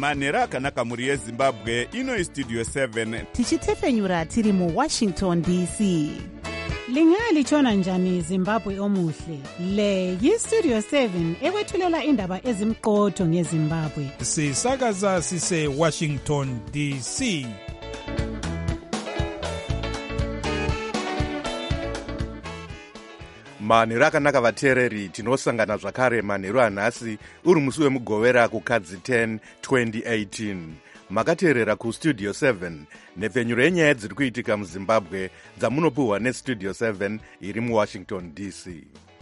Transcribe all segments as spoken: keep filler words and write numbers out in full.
manhero akanaka mhuri yezimbabwe. Ino istudio seven tichitefenyura tiri muwashington D C. Lingalitshona njani Zimbabwe omuhle? Le yistudio seven ekwethulela indaba ezimqotho ngeZimbabwe. Sisakaza sise Washington D C. Manhero akanaka vateereri, tinosangana zvakare manhero anhasi uri musi wemugovera kukadzi ten twenty eighteen. Makateerera kustudio seven nepfenyuro yenyaya dziri kuitika muZimbabwe dzamunopuhwa nestudio seven iri muWashington D C.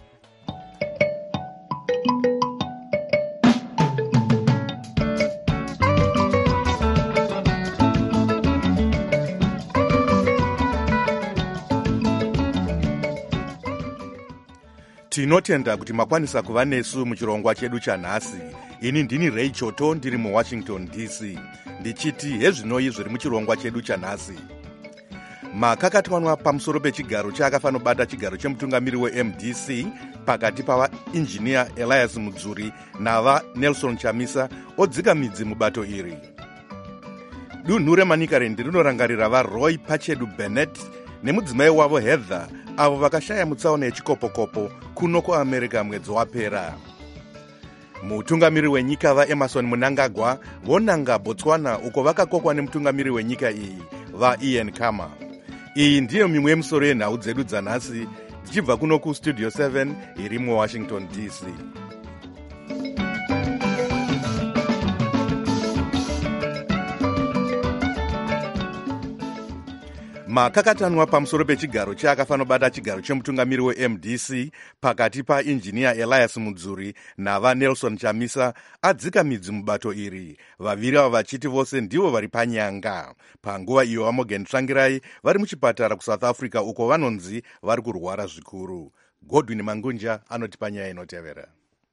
Tinotenda kuti makwanisa kuva nesu muchirongwa chedu chanhasi. Ini ndini Ray Choto ndiri muWashington D C. Ndichiti hezvinoi zviri muchirongwa chedu chanhasi. Makakatwanwa pamusoro pechigaro chaakafanobata chigaro chemutungamiri weM D C pakati pavainjiniya Elias Mudzuri nava Nelson Chamisa odzika midzi mubato iri. Dunhu reManicaland rinorangarira vaRoy Pachedu Bennett nemudzimai wavo Heather avo vakashaya mutsaona yechikopokopo kuno kuAmerica mwedzi wapera. Mutungamiri wenyika vaEmerson Mnangagwa vonanga Botswana uko vakakokwa nemutungamiri wenyika iyi vaIan Khama. Iyi ndiyo mimwe yemisoro yenhau dzedu dzanhasi dzichibva kuno kustudio seven iri muWashington D C. Makakatanwa pamusoro pechigaro chaakafanobata chigaro chemutungamiri weM D C pakati painjiniya Elias Mudzuri nava Nelson Chamisa adzika midzi mubato iri. Vaviri ava vachiti vose ndivo vari panyanga. Panguva iyo vaMorgan Tsvangirai vari muchipatara kuSouth Africa uko vanonzi vari kurwara zvikuru. Godwin Mangunja anoti panyaya inotevera.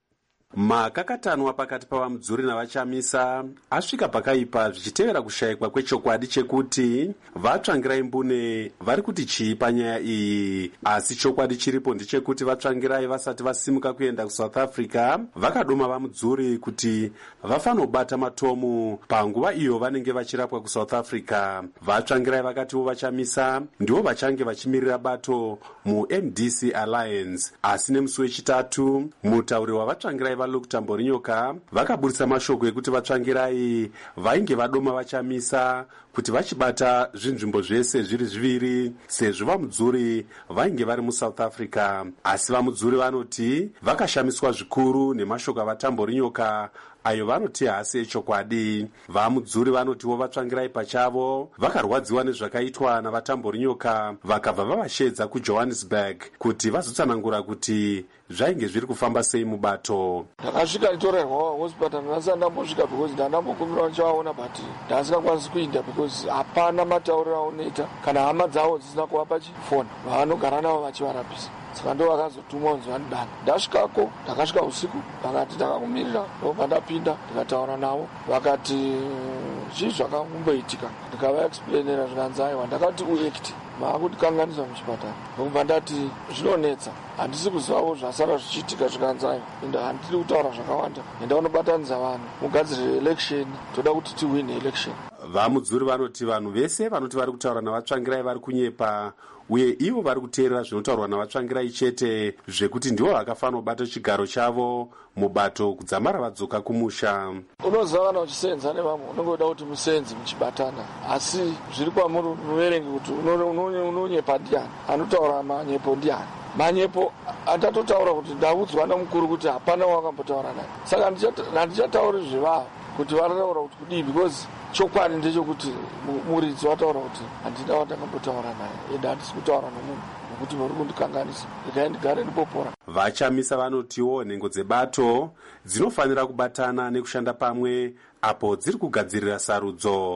Makakatanwa pakati pavaMudzuri navaChamisa asvika pakaipa zvichitevera kushayikwa kwechokwadi chekuti vaTsvangirai mbune vari kuti chii panyaya iyi. Asi chokwadi chiripo ndechekuti vaTsvangirai vasati vasimuka kuenda kuSouth Africa vakadoma vaMudzuri kuti vafanobata matomu panguva iyo vanenge vachirapwa kuSouth Africa. VaTsvangirai vakatiwo vaChamisa ndivo vachange vachimirira bato muM D C Alliance. Asi nemusi wechitatu mutauri wavaTsvangirai vaLuke Tamborinyoka vakaburitsa mashoko ekuti vaTsvangirai vainge vadoma vaChamisa kuti vachibata zvinzvimbo zvese zviri zviviri sezvo vaMudzuri vainge vari muSouth Africa. Asi vaMudzuri vanoti vakashamiswa zvikuru nemashoko avaTamborinyoka ayo vanoti hasi echokwadi. VaMudzuri vanotiwo vaTsvangirai pachavo vakarwadziwa nezvakaitwa navaTamborinyoka vakabva vavashedza kuJohannesburg kuti vazotsanangura kuti zvainge zviri kufamba sei mubato. Ndakasvika nditorerwa hospital ndasana ndambosvika because ndandambokumbira ndichaona but ndasingakwanisi kuinda because hapana matauriro aunoita kana hama dzavo dzisina kuvapa chifoni vavanogara navo vachivarapisa. Saka ndo vakazotumwa kunzi vanidana. Ndasvikako ndakasvika usiku vakati ndakakumirira ndobva ndapinda ndikataura navo vakati chii zvakakumboitika. Ndikavaexplainera zvikanzi aiwa ndakati uact maakundikanganisa muchipatara ndobva ndati zvinonetsa handisi kuzivawo zvasara zvichiitika zvikanzi aiwa ende handidi kutaura zvakawanda enda unobatanidza vanhu mugadzire election toda kuti tiwine election. VaMudzuri vanoti vanhu vese vanoti vari kutaura navaTsvangirai vari kunyepa uye ivo vari kuteerera zvinotaurwa navaTsvangirai chete zvekuti ndivo vakafanobata chigaro chavo mubato kudzamara vadzoka kumusha. Unoziva kana uchisenza nevamwe unongoda kuti musenzi muchibatana asi zviri kwamuri muverengi kuti unonyepa ndiani anotaura manyepo ndiani. Manyepo atatotaura kuti ndaudzwa namukuru kuti hapana wakambotaura naye saka handichatauri zvivavo kuti varataura kuti kudii because chokwadi ndechekuti muridzi wataura kuti handina wandakambotaura naye ende handisi kutaura nomunhu nokuti muri kundikanganisa regai ndigare ndipopora. VaChamisa vanotiwo nhengo dzebato dzinofanira kubatana nekushanda pamwe apo dziri kugadzirira sarudzo.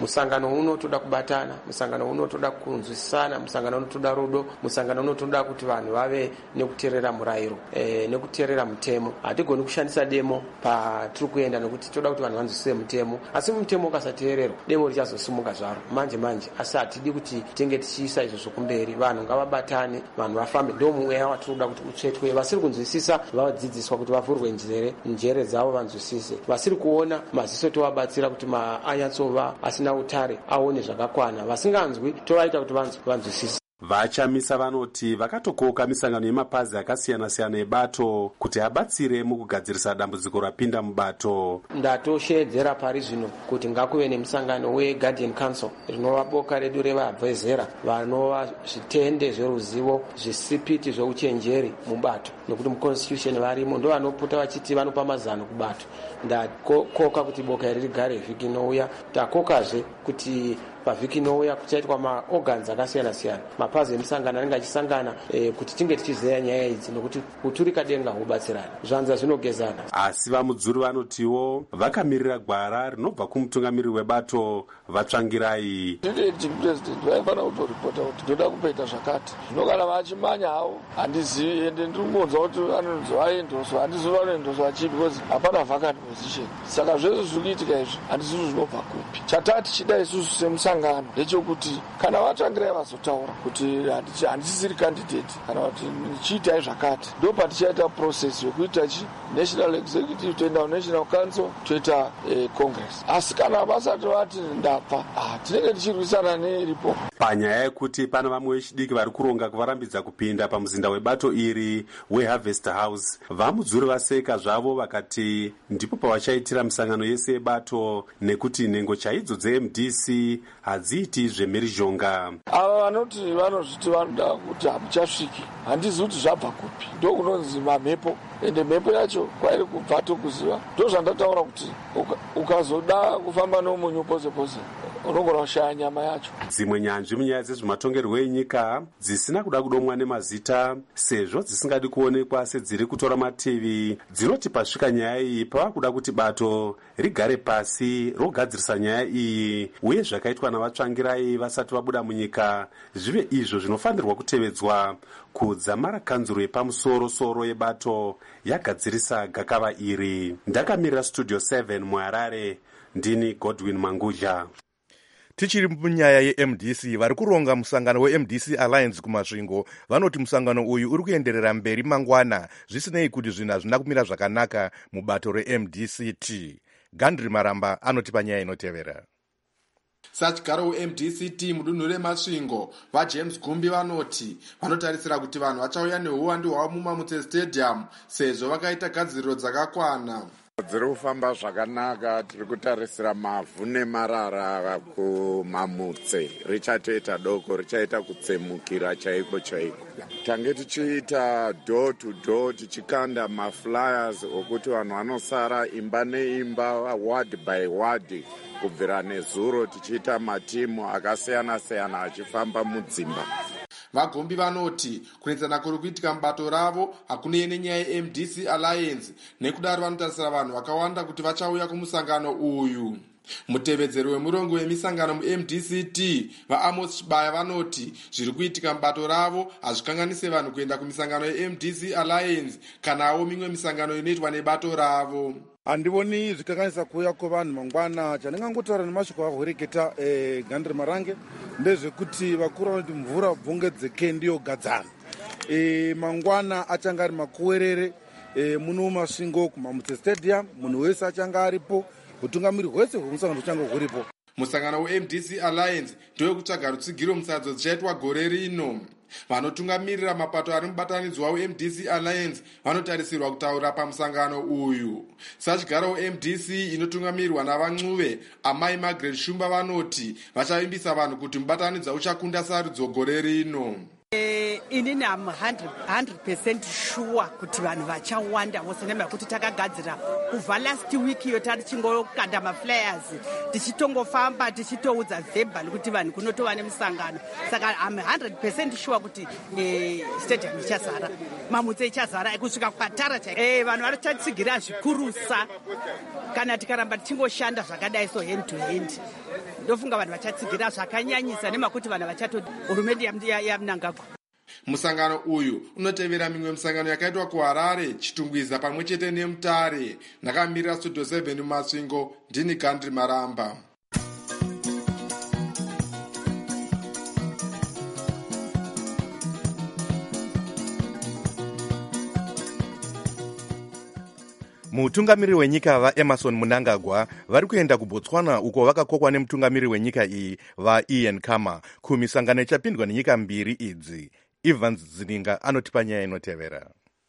musangano uno toda kubatana, musangano uno toda kunzwisisana, musangano uno toda rudo, musangano uno toda kuti vanhu vave nekuteerera murayiro e, nekuteerera mutemo. Hatigoni kushandisa demo patiri kuenda nekuti toda kuti vanhu vanzwisise mutemo, asi mutemo ukasateererwa demo richazosimuka zvaro manje manje. Asi hatidi kuti tinge tichiisa izvo zvokumberi, vanhu ngavabatane, vanhu vafambe. Ndo mweya watiri kuda kuti utsvetwe. Vasiri kunzwisisa vadzidziswa kuti vavhurwe njere njere dzavo vanzwisise. Vasiri kuona maziso tovabatsira kuti anyatsova asina utare aone zvakakwana. Vasinganzwi tovaita kuti vanzwisise. Vachamisa vanoti vakatokoka misangano yemapazi akasiyana-siyana ebato kuti abatsire mukugadzirisa dambudziko rapinda mubato. Ndatosheedzera pari zvino kuti ngakuve nemusangano weGuardian Council, rinova boka redu revabve zera vanova zvitende zveruzivo, zvisipiti zveuchenjeri mubato, nekuti muconstitution varimo ndo vanopota vachiti vanopa mazano kubato. Ndakoka kuti boka iri rigare vhiki inouya. Takokazve kuti pavhiki inouya kuchaitwa maorgans akasiyana-siyana, mapazi emusangano anenge achisangana e, kuti tinge tichizeya nyaya idzi, nokuti kuturika denga hubatsirana, zvanza zvinogezana. Asi vamudzuri vanotiwo vakamirira gwara rinobva kumutungamiriri webato Vatsvangirai. Acting president vaifana kutoripota kuti ndoda kupeita zvakati, zvino kana vachimanya havo handizivi, ende ndiri kumbonza kuti vanonzi vaendoswa, handizivi vanoendoswa vachipi, because hapana vacant position. Saka zvese zviri kuitika izvi handisivi zvinobva kupi. Chatati chida isusu semusangano ndechekuti kana Vatsvangirai vazotaura kuti handisisiri candidate kana kuti chiitai zvakati, ndo patichaita process yokuita chi national executive toenda national council toita eh, congress. Asi kana vasati vati ndapfa, ah, tinenge tichirwisana neiripo. Panyaya yekuti pana vamwe vechidiki vari kuronga kuvarambidza kupinda pamuzinda webato iri weHarvest House, vamudzuri vaseka zvavo vakati ndipo pavachaitira misangano yese yebato, nekuti nhengo chaidzo dze-M D C hadziiti zvemhirizhonga. Ava vanoti vanozviti vanoda kuti hamuchasviki, handizivi kuti zvabva kupi, ndo kunonzi mamhepo, ende mhepo yacho kwairi kubva tokuziva. Ndo zvandataura kuti ukazoda kufamba nomunyu pose pose unogona kushaya nyama yacho. Dzimwe nyanzvi munyaya dzezvematongerwo enyika dzisina kuda kudomwa nemazita sezvo dzisingadi kuonekwa sedziri kutora mativi, dzinoti pasvika nyaya iyi pava kuda kuti bato rigare pasi rogadzirisa nyaya iyi, uye zvakaitwa naVatsvangirai vasati vabuda munyika zvive izvo zvinofanirwa kutevedzwa kudzamara kanzuro yepamusoro-soro yebato yagadzirisa gakava iri. Ndakamirira Studio seven muHarare, ndini Godwin Manguja. Tichiri munyaya ye-M D C, vari kuronga musangano we-M D C Alliance kumasvingo vanoti musangano uyu uri kuenderera mberi mangwana zvisinei kuti zvinhu hazvina kumira zvakanaka mubato re-M D C T. Gandri Maramba anoti panyaya inotevera. Sachigaro we-M D C T mudunhu remasvingo vaJames Gumbi vanoti vanotarisira kuti vanhu vachauya neuwandu hwavo muMamutse Stadium sezvo vakaita gadziriro dzakakwana. Dziri kufamba zvakanaka, tiri kutarisira mavhu nemarara kuMamutse richatoita doko, richaita kutsemukira chaiko chaiko. Tange tichiita door to door tichikanda maflyers okuti vanhu vanosara imba neimba, ward by ward, kubvira nezuro tichiita matimu akasiyana-siyana achifamba mudzimba. Vagombi vanoti kunetsana kuri kuitika mubato ravo hakunei nenyaya ye-M D C Alliance, nekudaro vanotarisira vanhu vakawanda kuti vachauya kumusangano uyu. Mutevedzeri wemurongo wemisangano mu-M D C T vaAmos Chibaya vanoti zviri kuitika mubato ravo hazvikanganise vanhu kuenda kumisangano ye-M D C Alliance kanawo mimwe misangano inoitwa nebato ravo. Handivoni zvikanganisa kuuya kwevanhu mangwana. Chandingangotaura nemashoko ahwereketa eh, Gandri Marange ndezvekuti vakuru vanoti mvura bvongedzeke ndiyo gadzana. E, mangwana achanga ari makuwerere e, muno masvingo kuMamutse Stadium, munhu wese achanga aripo, utungamiri hwese hwemusangano huchanga huripo. Musangano we-M D C Alliance ndoyokutsvaga rutsigiro musadzo dzichaitwa gore rino. Vanotungamirira mapato ari mubatanidzwa we-M D C Alliance vanotarisirwa kutaura pamusangano uyu. Sachigaro we-M D C inotungamirirwa navancuve Amai Margaret Shumba vanoti vachavimbisa vanhu kuti mubatanidzwa uchakunda sarudzo gore rino. Eh, inini am one hundred percent sure kuti vanhu vachawanda vose nemba kuti takagadzira kubva last week iyo tari chingokanda maflyers tichitongofamba tichitoudza verbal kuti vanhu kunotova nemusangano. Saka am one hundred percent sure kuti eh, stadium ichazara, Mamutse ichazara kusvika kwatara chaiko. Eh, vanhu vanotatsigira zvikurusa kana tikaramba tichingoshanda zvakadai so hand to hand. ndofunga vanhu vachatsigira zvakanyanyisa nemakuti vanhu vachatoti hurumende yamunangagwa. Musangano uyu unotevera mimwe misangano yakaitwa kuHarare, Chitungwiza pamwe chete neMutare. Ndakamirira Studio seven Masvingo, ndini Gandhi Maramba. Mutungamiri wenyika vaEmerson Mnangagwa vari kuenda kuBotswana uko vakakokwa nemutungamiri wenyika iyi vaIan Khama kumisangano ichapindwa nenyika mbiri idzi. Evans Zininga anotipa nyaya inotevera.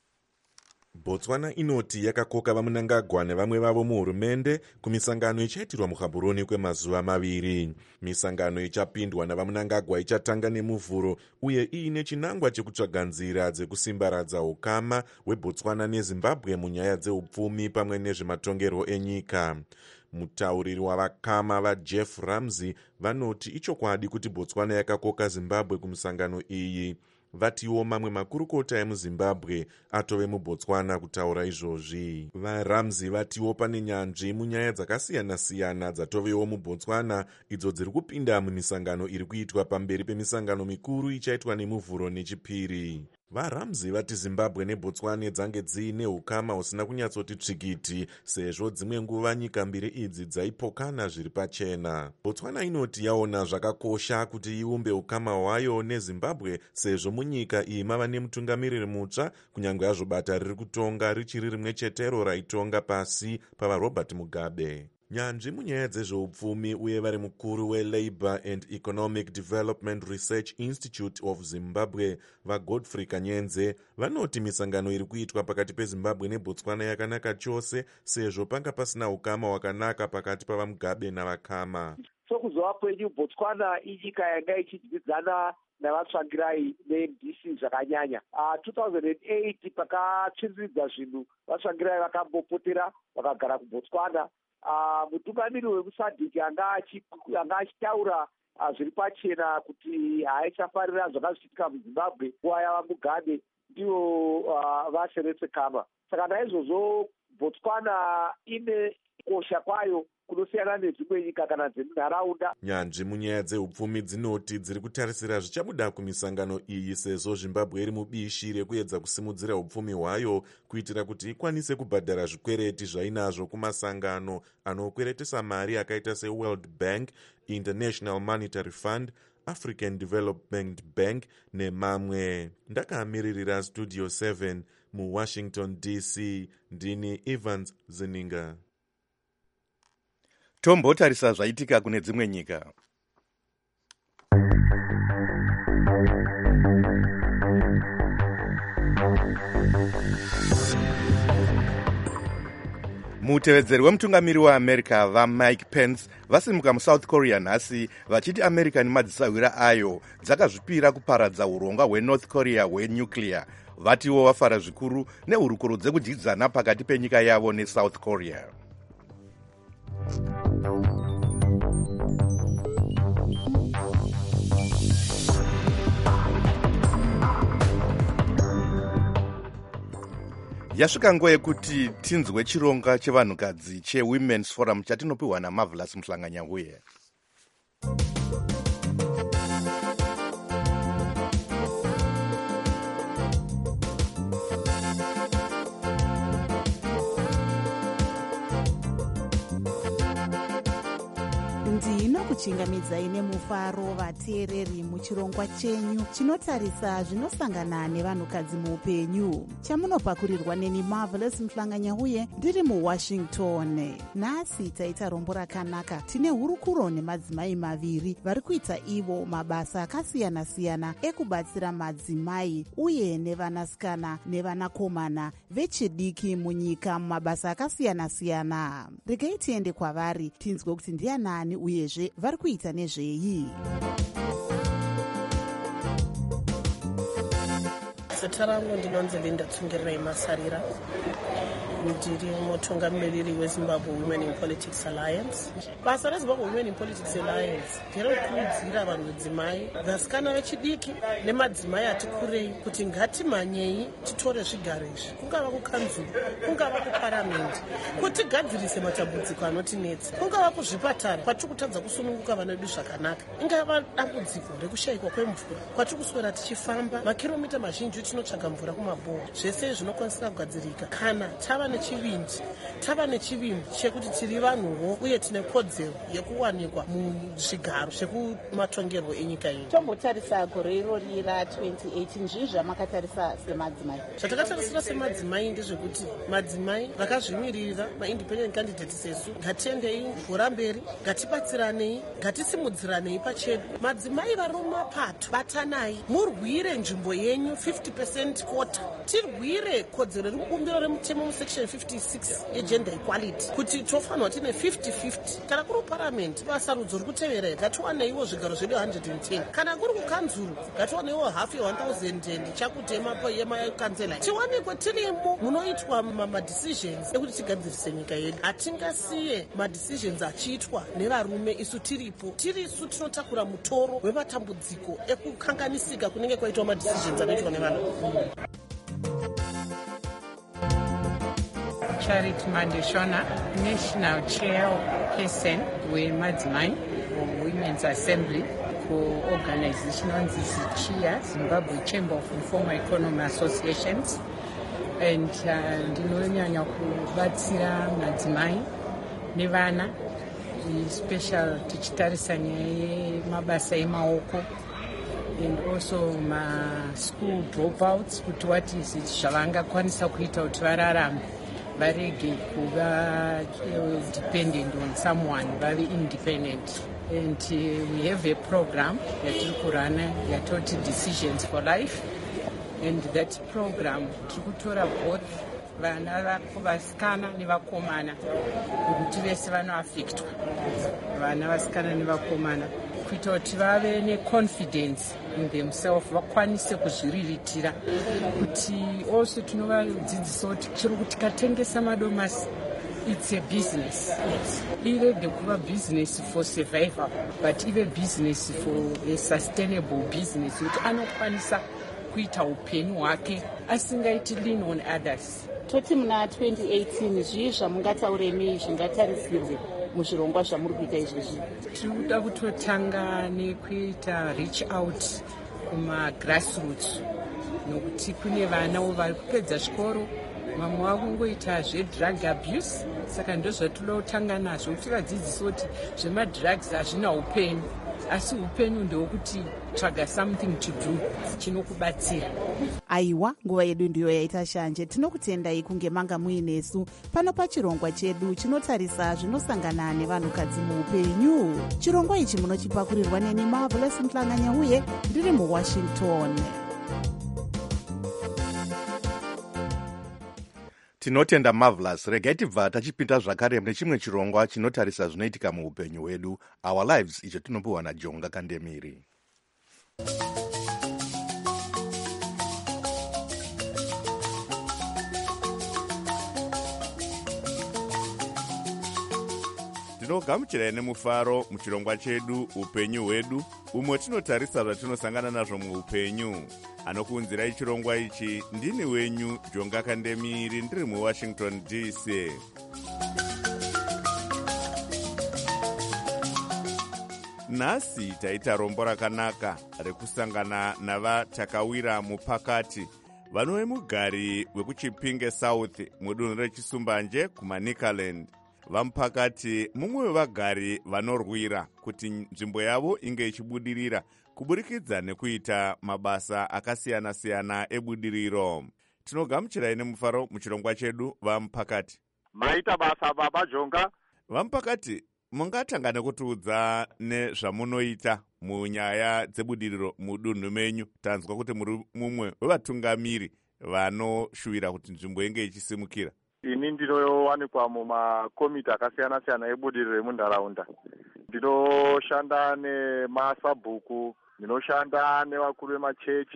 Botswana inoti yakakoka vaMnangagwa nevamwe vavo muhurumende kumisangano ichaitirwa muGaborone kwemazuva maviri. Misangano ichapindwa navaMnangagwa ichatanga nemuvhuro uye iine chinangwa chekutsvaga nzira dzekusimbaradza ukama hweBotswana neZimbabwe munyaya dzeupfumi pamwe nezvematongerwo enyika. Mutauriri wavakama vaJeff Ramsey vanoti ichokwadi kuti Botswana yakakoka Zimbabwe kumisangano iyi. Vatiwo mamwe makurukota emuZimbabwe atove muBotswana kutaura izvozvi. VaRamsey vatiwo pane nyanzvi munyaya dzakasiyana-siyana dzatovewo muBotswana idzo dziri kupinda mumisangano iri kuitwa pamberi pemisangano mikuru ichaitwa nemuvhuro nechipiri. VaRamsey vati Zimbabwe neBotswana dzange dziine ukama husina kunyatsoti tsvikiti sezvo dzimwe nguva nyika mbiri idzi dzaipokana zviri pachena. Botswana inoti yaona zvakakosha kuti iumbe ukama hwayo neZimbabwe sezvo munyika iyi mava nemutungamiriri mutsva kunyange hazvo bata riri kutonga richiri rimwe chetero raitonga pasi pavaRobert Mugabe. Nyanzvi munyaya dzezveupfumi uye vari mukuru weLabour and Economic Development Research Institute of Zimbabwe vaGodfrey Kanyenze vanoti misangano iri kuitwa pakati peZimbabwe neBotswana yakanaka chose sezvo panga pasina ukama hwakanaka pakati pavaMugabe navaKhama. So kuzova kwenyu Botswana inyika yanga ichidyidzana navatsvangirai ne-M D C zvakanyanya. Uh, two thousand eight pakatsviriridza zvinhu vatsvangirai vakambopotera vakagara kuBotswana. Uh, mutungamiri wemusadhiki anga achitaura uh, zviri pachena kuti haichafarira zvakazivitika muZimbabwe nguva yavaMugabe ndivo uh, vaSeretse Khama. Saka naizvozvo Botswana ine kosha kwayo kunosiyana nedzimwe nyika kana dzemunharaunda. Nyanzvi munyaya dzeupfumi dzinoti dziri kutarisira zvichabuda kumisangano iyi sezvo Zimbabwe iri mubishi rekuedza kusimudzira upfumi hwayo kuitira kuti ikwanise kubhadhara zvikwereti zvainazvo kumasangano anokweretesa mari akaita seWorld Bank, International Monetary Fund, African Development Bank nemamwe. Ndakamiririra Studio seven muWashington D C, ndini Evans Zininga. Tombotarisa zvaitika kune dzimwe nyika. Mutevedzeri wemutungamiri weAmerica vaMike Pence vasimuka muSouth Korea nhasi vachiti America nemadzisawira ayo dzakazvipira kuparadza urongwa hweNorth Korea hwenuclear. Vatiwo vafara zvikuru nehurukuro dzekudyidzana pakati penyika yavo neSouth Korea. Yasvika nguva yekuti tinzwe chironga chevanhukadzi cheWomen's Forum chatinopiwa naMarvelous Mhlanganyahuye. ndinokuchingamidzai nemufaro vateereri muchirongwa chenyu chinotarisa zvinosangana nevanhukadzi muupenyu chamunopakurirwa neni Marvelous Mhlanganyahuye ndiri muWashington. Nhasi taita rombo rakanaka. Tine hurukuro nemadzimai maviri vari kuita ivo mabasa akasiyana-siyana ekubatsira madzimai uye nevanasikana nevanakomana vechidiki munyika mumabasa akasiyana-siyana. Regai tiende kwavari tinzwe kuti ndianani uyezve vari kuita nezvei. Zita rangu ndinonzi Linda Tsungirirai Masarira. ndiri mutungamiriri weZimbabwe Women in Politics Alliance. Basa reZimbabwe Women in Politics Alliance nderekukurudzira vanhu vedzimai, vasikana vechidiki nemadzimai ati kurei kuti ngatimhanyei titore zvigaro izvi, kungava kukanzuru, kungava kuparamende, kuti tigadzirise matambudziko anotinetsa, kungava kuzvipatara kwatiri kutadza kusununguka vana vedu zvakanaka, ingava dambudziko rekushayikwa kwemvura kwatiri kuswera tichifamba makiromita mazhinji tinotsvaga mvura kumabhowa. Zvese zvinokwanisira kugadzirika kana tava nechivindi tava nechivimbo chekuti tiri vanhuwo uye tine kodzero yekuwanikwa muzvigaro zvekumatongerwo enyika ino. Tombotarisa gore irori ra twenty eighteen zvii zvamakatarisa semadzimai? Zvatakatarisa semadzimai ndezvekuti madzimai vakazvimirira maindependent candidates sesu ngatiendei bhora mberi, ngatibatsiranei, ngatisimudziranei pachedu. Madzimai vari mumapato batanai, murwire nzvimbo yenyu fifty percent quota, tirwire kodzero rekubumbiro remutemo musection fifty-six yegender equality kuti tofanwa tine fifty fifty. Kana kuri parliament vasarudzo rikutevera ngatiwaneiwo zvigaro zvedu one hundred ten, kana kuri kukanzuru ngatiwaneiwo half ye one thousand chakutema yemakanzela, tiwanikwe tirimo munoitwa madecisions ekuti tigadzirise nyika yedu. Hatingasiye madecisions achiitwa nevarume isu tiripo, tirisu tinotakura mutoro wematambudziko ekukanganisika kunenge kwaitwa madecisions anoitwa nevarume. Charity Mandeshona, National Chairperson weMadzimai Women's Assembly co-organization on this Chia, Zimbabwe Chamber of Informal Economy Associations, and ndinonyanya kubatsira madzimai nevana, special tichitarisa nyaya yemabasa emaoko and also ma school dropouts, kuti what is it zvavangakwanisa kuita kuti vararame varege kuva dependent on someone, very independent. And uh, we have a program that we run yatoti Decisions for Life, and that program tikutora both vana vasikana nevakomana kuti vese vanoaffectwa, vana vasikana nevakomana, kuita kuti vave neconfidence in themselves, vakwanise kuzviriritira, kuti also tinovadzidzisa kuti chero kuti tikatengesa madomasi it's a business. Yes. Irege kuva business for survival, but even business for a sustainable business, kuti anokwanisa kuita upenyu hwake asingaiti lean on others. Toti muna twenty eighteen zvii zvamungatauremi zvingatarisirwe muzvirongwa zvamuri kuita izvezvi? Tiri kuda kutotanga nekuita reach out kuma grassroots, nokuti kune vanawo vari kupedza zvikoro, mamwe vakungoita zvedrug abuse, saka ndozvatinoda kutanga nazvo kuti vadzidzise kuti zvemadrugs hazvina upenyu, asi upenyu ndewekuti tsvaga something to do chinokubatsira. Aiwa, nguva yedu ndiyo yaita shanje. Tinokutendai kunge manga muinesu pano pachirongwa chedu chinotarisa zvinosangana nevanhukadzi muupenyu. Chirongwa ichi munochipakurirwa neni Marvelous Mhlanganya uye ndiri muWashington. Tinotenda Marvelous. Regai tibva tachipinda zvakare nechimwe chirongwa chinotarisa zvinoitika muupenyu hwedu, Our Lives, icho tinopiwa naJonga Kandemiri. tinogamuchirai nemufaro muchirongwa chedu upenyu hwedu, umwe tinotarisa zvatinosangana nazvo muupenyu. Anokuunzirai chirongwa ichi ndini wenyu Jonga Kandemiri, ndiri muWashington D C. Nhasi taita rombo rakanaka rekusangana navatakawira mupakati vanove mugari wekuchipinge South mudunhu rechisumbanje kuManicaland. Vamupakati mumwe wevagari vanorwira kuti nzvimbo yavo inge ichibudirira kuburikidza nekuita mabasa akasiyana-siyana ebudiriro. Tinogamuchirai nemufaro muchirongwa chedu Vamupakati. Maita basa baba Jonga. Vamupakati, mungatanga nekutiudza nezvamunoita munyaya dzebudiriro mudunhu menyu. Tanzwa kuti muri mumwe wevatungamiri vanoshuvira kuti nzvimbo inge ichisimukira. Ini ndinowanikwa mumakomiti akasiyana-siyana ebudiriro emunharaunda. Ndinoshanda nemasabhuku, ndinoshanda nevakuru vemachechi,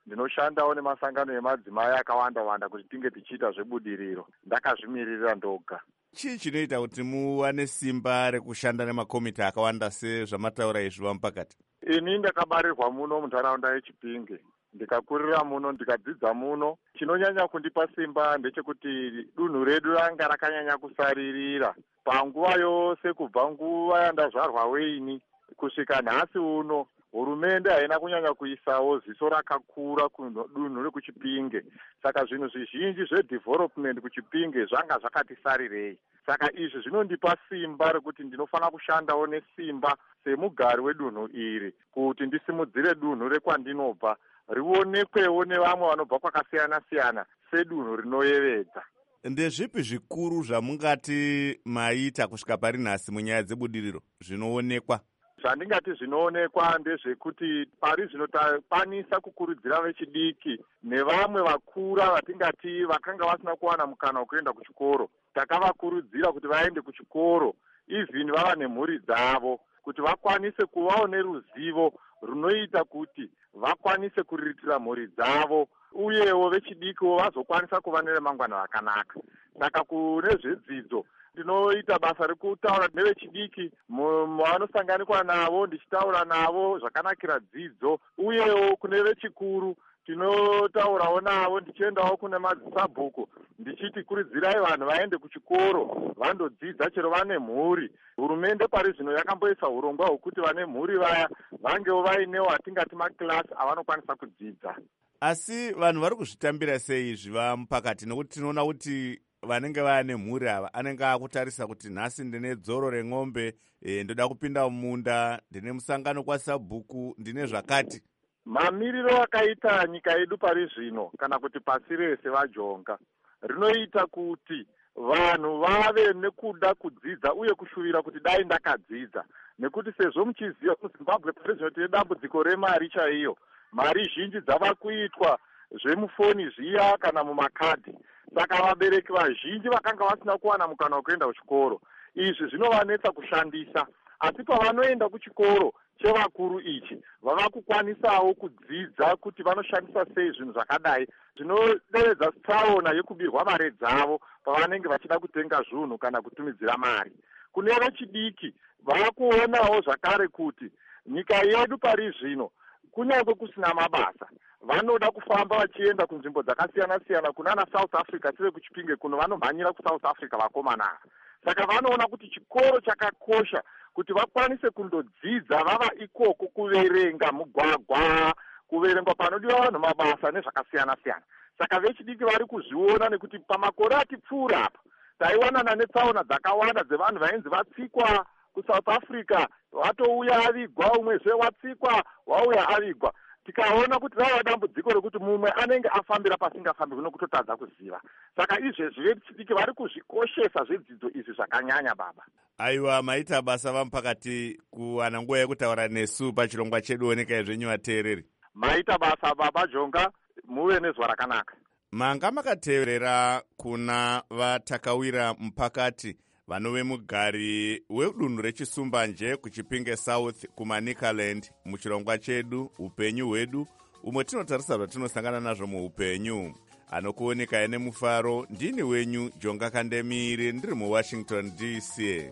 ndinoshandawo nemasangano emadzimai akawanda wanda kuti tinge tichiita zvebudiriro. Ndakazvimiririra ndoga. chii chinoita kuti muwane simba rekushanda nemakomiti akawanda sezvamataura izvi vamupakati? Ini ndakabarirwa muno muntaraunda yeChipinge, ndikakurira muno, ndikadzidza muno. Chinonyanya kundipa simba ndechekuti dunhu redu ranga rakanyanya kusaririra panguva yose, kubva nguva yandazvarwa weini kusvika nhasi uno. Hurumende haina kunyanya kuisawo ziso rakakura kudunhu rekuChipinge. Saka zvinhu zvizhinji zvedevelopment kuChipinge zvanga zvakati sarirei. Saka izvi zvinondipa simba rekuti ndinofanira kushandawo nesimba semugari wedunhu iri kuti ndisimudzire dunhu rekwandinobva rionekwewo nevamwe vanobva kwakasiyana siyana sedunhu rinoyevedza. Ndezvipi zvikuru zvamungati maita kusvika pari nhasi munyaya dzebudiriro zvinoonekwa? Zvandingati zvinoonekwa ndezvekuti pari zvinokwanisa kukurudzira vechidiki nevamwe vakura vatingati vakanga vasina kuwana mukana wekuenda kuchikoro. Takavakurudzira kuti vaende kuchikoro, even vava nemhuri dzavo, kuti vakwanise kuvawo neruzivo runoita kuti vakwanise kuriritira mhuri dzavo, uyewo vechidikiwo vazokwanisa kuva neremangwana rakanaka. Saka kune zvedzidzo ndinoita basa rekutaura nevechidiki vanosanganikwa navo, ndichitaura navo zvakanakira dzidzo, uyewo kune vechikuru tinotaurawo navo, ndichiendawo kune madzisabhuku ndichiti kuridzirai vanhu vaende kuchikoro vandodzidza chero vane mhuri. Hurumende pari zvino yakamboisa urongwa hwekuti vane mhuri vaya vangewo vainewo atingati makilasi avanokwanisa kudzidza. Asi vanhu vari kuzvitambira sei izvi vamupakati? Nekuti tinoona kuti vanenge vane mhuri ava anenge akutarisa kuti nhasi ndine dzoro remombe, e, ndoda kupinda mumunda, ndine musangano kwasabhuku, ndine zvakati. Mamiriro akaita nyika yedu pari zvino kana kuti pasi rese vajonga rinoita kuti vanhu vave nekuda kudzidza uye kushuvira kuti dai ndakadzidza, nekuti sezvo muchiziva kuZimbabwe pari zvino tine dambudziko remari chaiyo. Mari zhinji dzava kuitwa zvemufoni zviya kana mumakadhi. Saka vabereki vazhinji vakanga vasina kuwana mukana wekuenda kuchikoro. Izvi zvinovanetsa kushandisa, asi pavanoenda kuchikoro chevakuru ichi vava kukwanisawo kudzidza kuti vanoshandisa sei zvinhu zvakadai, zvinoderedza tsaona yekubirwa mari dzavo pavanenge vachida kutenga zvinhu kana kutumidzira mari. Kune vechidiki vava kuonawo zvakare kuti nyika yedu pari zvino kunyange kusina mabasa vanoda kufamba vachienda kunzvimbo dzakasiyana siyana kunana South Africa, tiri kuChipinge kuno vanomhanyira kuSouth Africa vakomana. Saka vanoona kuti chikoro chakakosha kuti vakwanise kundodzidza vava ikoko, kuverenga mugwagwa, kuverengwa panodiwa vanhu mabasa nezvakasiyana siyana. Saka vechidiki vari kuzviona nekuti pamakore atipfuura apa taiwanana netsaona dzakawanda dzevanhu vainzi vatsikwa kuSouth Africa, watouya avigwa, umwezve watsikwa wauya avigwa. Tikaona kuti rava dambudziko rekuti mumwe anenge afambira pasingafambi kunokutotadza kuziva. Saka izvezvi vechidiki vari kuzvikoshesa zvedzidzo izvi zvakanyanya baba. Aiwa, maita basa vamupakati kuwana nguva yekutaura nesu pachirongwa chedu Onekai zvenyu vateereri. Maita basa baba Jonga, muve nezuva rakanaka. Manga makateerera kuna vatakawira mupakati vanove mugari wedunhu reChisumbanje kuChipinge South kuManicaland muchirongwa chedu Upenyu hwedu, umwe tinotarisa zvatinosangana nazvo muupenyu. Anokuonekai nemufaro, ndini wenyu Jonga Kandemiri, ndiri muWashington D C.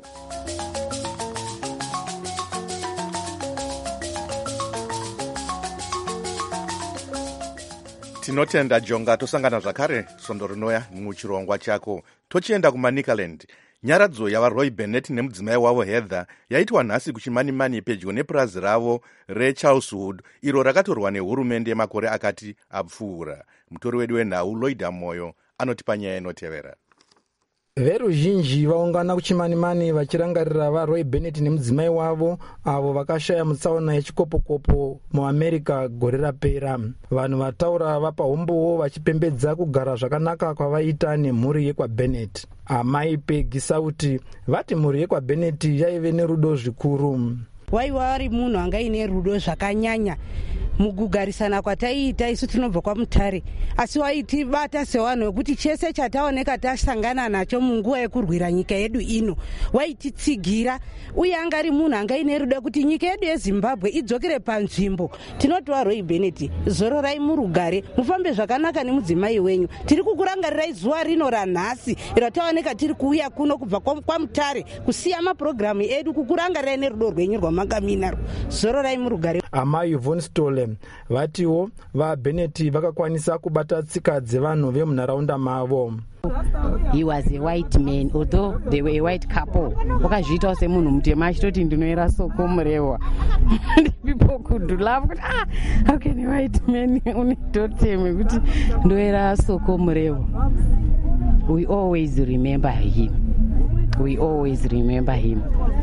Tinotenda Jonga, tosangana zvakare sondo rinoya muchirongwa chako. Tochienda kuManicaland. Nyaradzo yavaRoy Bennett nemudzimai wavo Heather yaitwa nhasi kuchimanimani pedyo nepurazi ravo reCharleswood, iro rakatorwa nehurumende makore akati apfuura. Mutori wedu wenhau Loida Moyo anotipa nyaya inotevera. Veruzhinji vaungana kuchimanimani vachirangarira vaRoy Bennett nemudzimai wavo avo vakashaya mutsaona yechikopokopo muAmerica gore rapera. Vanhu vataura vapahombowo vachipembedza kugara zvakanaka kwavaita nemhuri yekwaBennett. Amai Peggy Sauti vati mhuri yekwaBennett yaive nerudo zvikuru. Waiva vari munhu anga ine rudo zvakanyanya. mukugarisana kwataiita isu tinobva kwaMutare, asi waitibata sevanhu wekuti chese chataoneka tasangana nacho munguva yekurwira nyika yedu ino waititsigira, uye anga ari munhu anga ine rudo kuti nyika yedu yeZimbabwe idzokere panzvimbo. Tinoti Roy Bennett, zororai murugare, mufambe zvakanaka nemudzimai wenyu. Tiri kukurangarirai zuva rino ranhasi rataoneka tiri kuuya kuno kubva kwaMutare kusiya mapurogiramu edu kukurangarirai nerudo rwenyu rwamakamina. Zororai murugare. Amai Von Stole vatiwo vaBennett vakakwanisa kubata tsika dzevanhu vemunharaunda mavo. He was a white man, although they were a white couple. Wakazviita semunhu mutema achitoti ndinoera soko murewa. People could laugh, ah, how can a white man unitoteme kuti ndoera soko murewa. We always remember him. We always remember him.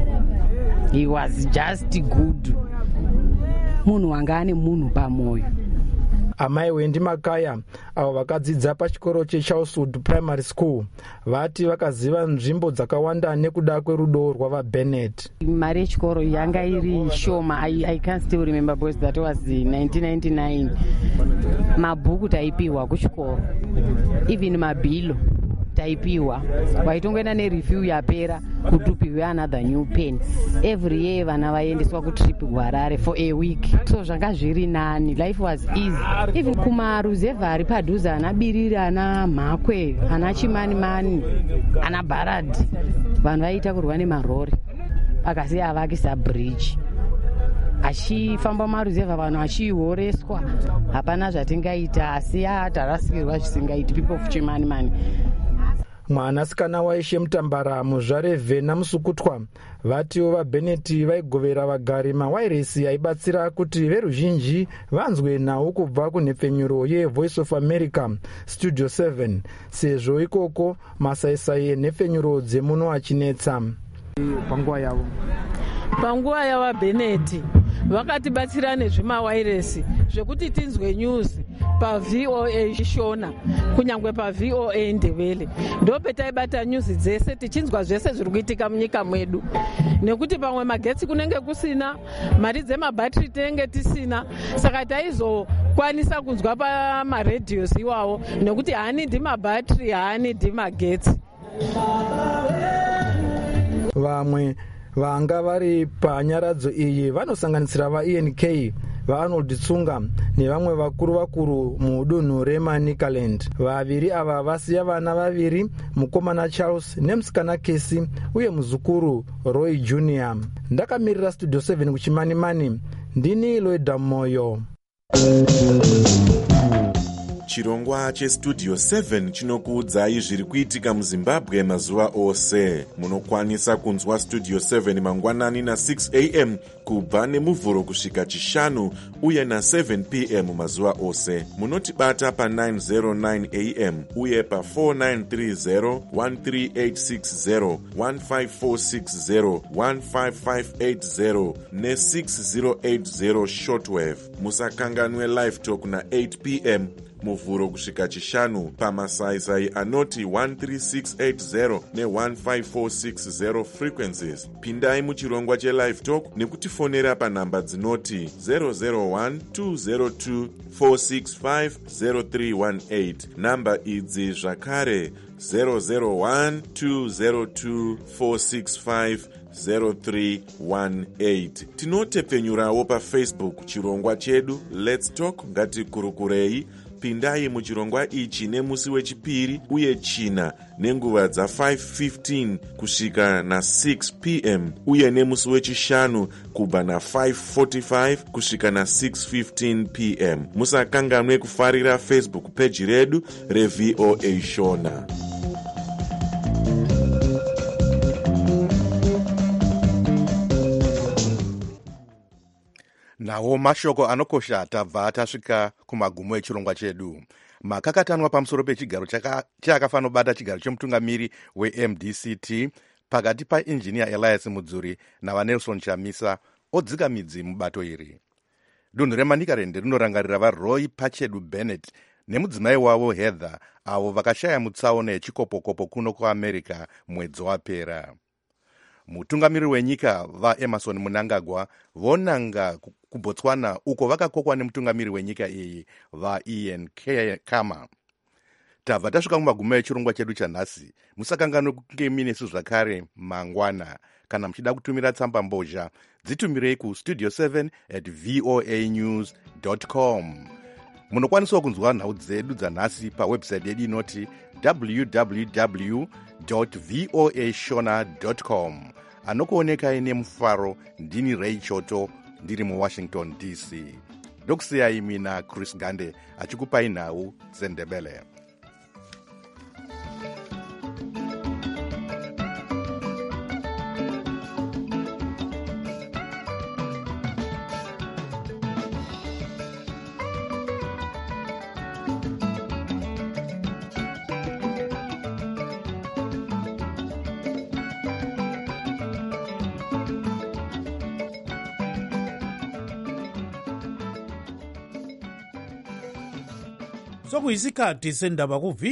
He was just good. Munhu wanga ane munhu pamoyo. Amai Wendi Makaya avo vakadzidza pachikoro cheCharleswood Primary School vati vakaziva nzvimbo dzakawanda nekuda kwerudo rwavaBennett. Mari yechikoro yanga iri shoma. I, I can't still remember because that was nineteen ninety-nine. Mabhuku taipiwa kuchikoro, even mabhilo taipiwa. Waitongoenda nereview yapera kutupiwe another new pen. Every year vana vaendeswa kutrip kuHarare for a week. So zvanga zviri nani, life was easy. Even kumaruzevha ari padhuze ana Biriri, ana Mhakwe, ana Chimanimani, ana Bharadhi, vanhu vaiita kurwa nemarori akasiya avakisa bridge. Achifamba maruzevha vanhu achihoreswa, hapana zvatingaita, asi tarasikirwa zvisingaiti people of Chimanimani. Mwanasikana waishe Mutambara muzvare Vhena Musukutwa vatiwo vaBennett vaigovera vagari mawairesi aibatsira kuti veruzhinji vanzwe nhau kubva kunhepfenyuro yeVoice of America Studio seven, sezvo ikoko masaisai enhepfenyuro dzemuno achinetsa. Panguva yavo panguva yavaBennett vakatibatsira nezvimawairesi zvekuti tinzwe news paV O A Shona kunyangwe paV O A Ndebele. Ndope taibata news dzese tichinzwa zvese zviri kuitika munyika mwedu, nekuti pamwe magetsi kunenge kusina, mari dzemabhatiri tinenge tisina, saka taizokwanisa kunzwa pamaredhios iwawo, nekuti haanidi mabhatiri, haanidi magetsi. Vamwe vanga vari panyaradzo iyi vanosanganisira vaE N K, vaArnold Tsunga nevamwe vakuru vakuru mudunhu reManicaland. Vaviri ava vasiya vana vaviri, mukomana Charles nemusikana Casey uye muzukuru Roy Junior. Ndakamirira Studio seven kuChimanimani, ndini Loida Moyo. Chirongwa chestudio seven chinokuudzai zviri kuitika muZimbabwe mazuva ose. Munokwanisa kunzwa studio seven mangwanani na six a m kubva nemuvhuro kusvika chishanu uye na seven p m mazuva ose. Munotibata pa nine oh nine a m uye pa four nine three zero, one three eight six zero, one five four six zero, one five five eight zero ne six zero eight zero shortwave. Musakanganwe live talk na eight p m muvhuro kusvika chishanu pamasaisai anoti one three six eight zero ne one five four six zero frequencies. Pindai muchirongwa chelive talk nekutifonera panhamba dzinoti zero zero one two zero two four six five zero three one eight. Namba idzi zvakare zero zero one two zero two four six five zero three one eight. Tinotepfenyurawo paFacebook chirongwa chedu Let's Talk ngatikurukurei. Pindai muchirongwa ichi nemusi wechipiri uye china nenguva dza five fifteen kusvika na six p m uye nemusi wechishanu kubva na five forty-five kusvika na six fifteen p m. Musakanganwe kufarira Facebook page redu reV O A Shona. Nawo mashoko anokosha tabva tasvika kumagumo echirongwa chedu. Makakatanwa pamusoro pechigaro chakafanobata chigaro chemutungamiri weM D C T pakati painjiniya Elias Mudzuri navaNelson Chamisa odzika midzi mubato iri. Dunhu reManicaland rinorangarira vaRoy Pachedu Bennett nemudzimai wavo Heather avo vakashaya mutsaona yechikopokopo kuno kuAmerica mwedzi wapera. mutungamiri wenyika vaemerson mnangagwa vonanga kubotswana uko vakakokwa nemutungamiri wenyika iyi vaian khama. tabva tasvika mumagumo echirongwa chedu chanhasi. musakanganwe kunge minesu zvakare mangwana. kana muchida kutumira tsamba mbozha dzitumirei kustudio seven at voa news dot com. munokwanisawo kunzwa nhau dzedu dzanhasi pawebsite yedu inoti www voa shona dot com. anokuonekai nemufaro ndini Ray Choto ndiri muwashington D C. ndokusiyai mina Chris Gande achikupai nhau dzendebele. sokuyisikhathi sendaba ku